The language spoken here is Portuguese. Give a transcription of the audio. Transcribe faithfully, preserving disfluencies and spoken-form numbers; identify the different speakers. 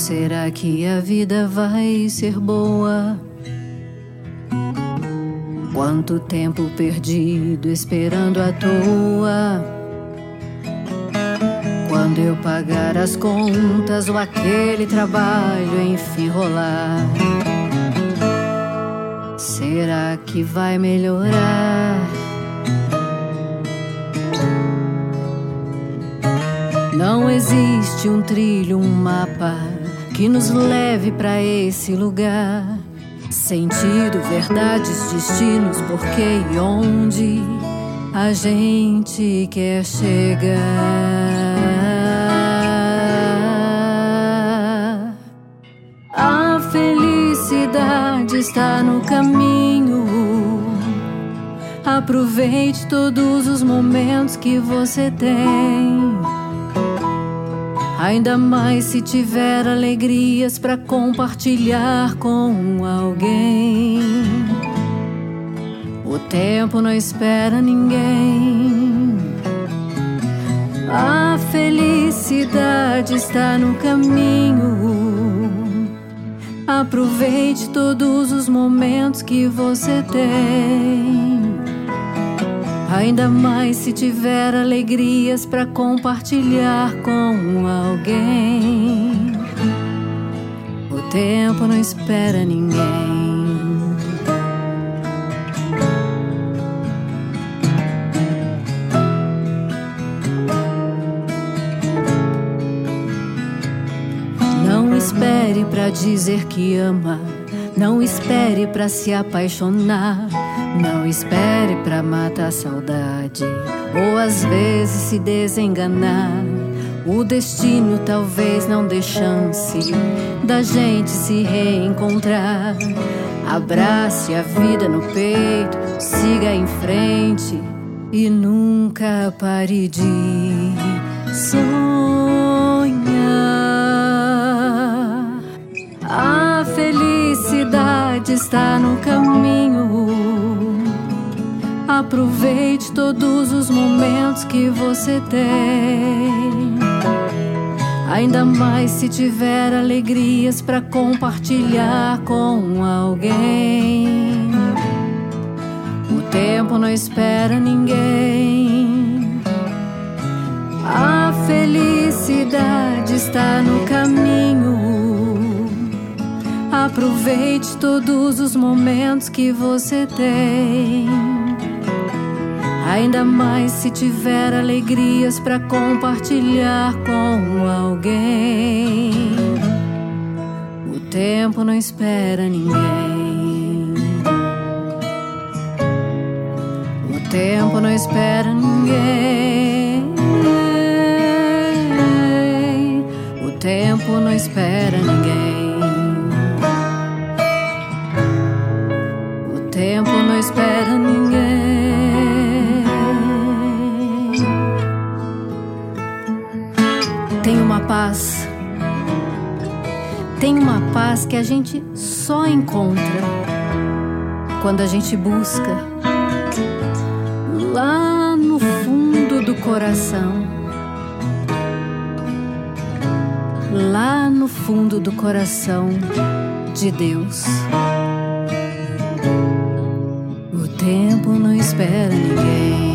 Speaker 1: Será que a vida vai ser boa? Quanto tempo perdido esperando à toa. Quando eu pagar as contas ou aquele trabalho enfim rolar, será que vai melhorar? Não existe um trilho, um mapa que nos leve pra esse lugar. Sentido, verdades, destinos, porquê e onde a gente quer chegar. A felicidade está no caminho. Aproveite todos os momentos que você tem. Ainda mais se tiver alegrias pra compartilhar com alguém. O tempo não espera ninguém. A felicidade está no caminho. Aproveite todos os momentos que você tem. Ainda mais se tiver alegrias pra compartilhar com alguém. O tempo não espera ninguém. Não espere pra dizer que ama. Não espere pra se apaixonar. Não espere pra matar a saudade, ou às vezes se desenganar. O destino talvez não dê chance da gente se reencontrar. Abrace a vida no peito, siga em frente e nunca pare de sonhar. A felicidade está no caminho. Aproveite todos os momentos que você tem. Ainda mais se tiver alegrias pra compartilhar com alguém. O tempo não espera ninguém. A felicidade está no caminho. Aproveite todos os momentos que você tem. Ainda mais se tiver alegrias pra compartilhar com alguém. O tempo não espera ninguém. O tempo não espera ninguém. O tempo não espera ninguém. O tempo não espera ninguém. Tem uma paz, tem uma paz que a gente só encontra quando a gente busca lá no fundo do coração. Lá no fundo do coração de Deus. O tempo não espera ninguém.